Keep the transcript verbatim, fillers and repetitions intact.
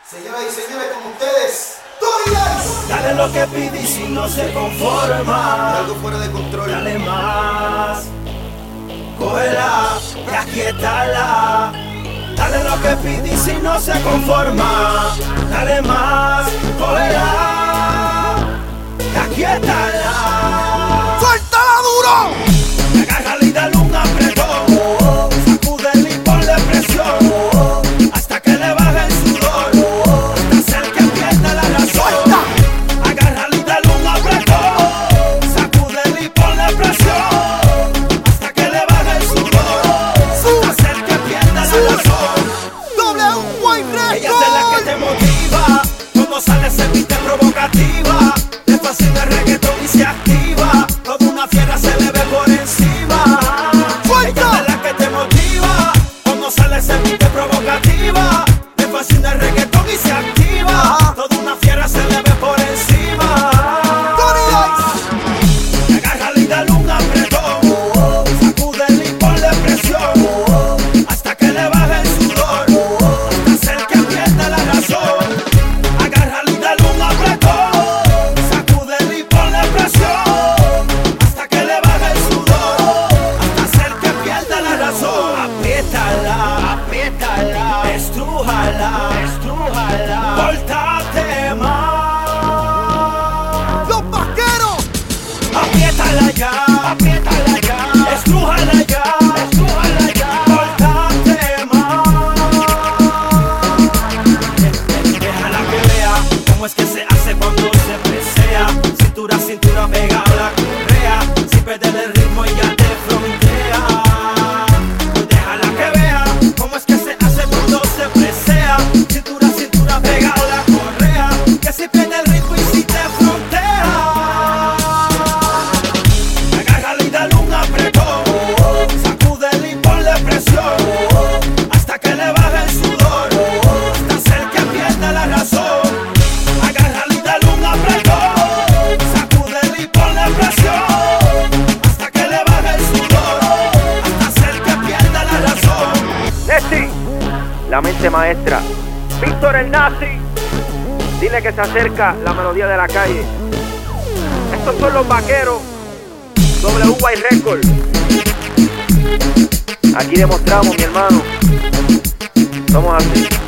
Señoras y señores, con ustedes, Tony Dice. Dale lo que pide y si no se conforma, Algo fuera de control. dale más. Cógela, y aquí está la. Dale lo que pide y si no se conforma, dale más. Cógela, y aquí está la. ¡Suéltala duro! Agárrala y dale un apretón, sacúdela y ponle presión, hasta que le baje el sudor, hasta hacer que pierda la razón. Agárrala y dale un apretón, sacúdela y ponle presión, hasta que le baje el sudor, hasta hacer que pierda la razón. W Y Records. Ella es de la que te motiva, cuando sale se viste provocativa, le fascina el reggaetón y se activa, toda una fiera se le ve por encima. Ella es de la que te motiva, cuando sale se viste provocativa, le fascina el reggaetón y se activa, toda una fiera se le ve por encima. Agárrala y dale un apretón, sacúdela y ponle presión, hasta que le baje el sudor, hasta hacer que pierda la razón. Agárrala y dale un apretón, sacúdela y ponle presión, hasta que le baje el sudor, hasta hacer que pierda la razón. Apriétala, apriétala, estrújala, estrújala, pórtate más. Los vaqueros. Apriétala ya, apriétala ya, estrújala ya, estrújala ya, pórtate más. Déjala que vea cómo es que se hace cuando se presea, cintura a cintura pegada a la correa, sin perder el ritmo y ya te frontea. Déjala que vea cómo es que se hace cuando se presea, cintura a cintura pegada a la correa, que si pierde el ritmo y si te frontea. Agárrala y dale un apretón, sacúdela y ponle presión, hasta que le baje el sudor, hasta hacer que pierda la razón. Agárrala y dale un apretón, sacúdela y ponle presión, hasta que le baje el sudor, hasta hacer que pierda la razón. Nesty, la mente maestra. Víctor el Nazi, dile que se acerca la melodía de la calle. Estos son los vaqueros, W Y Records. Aquí demostramos, mi hermano, somos así.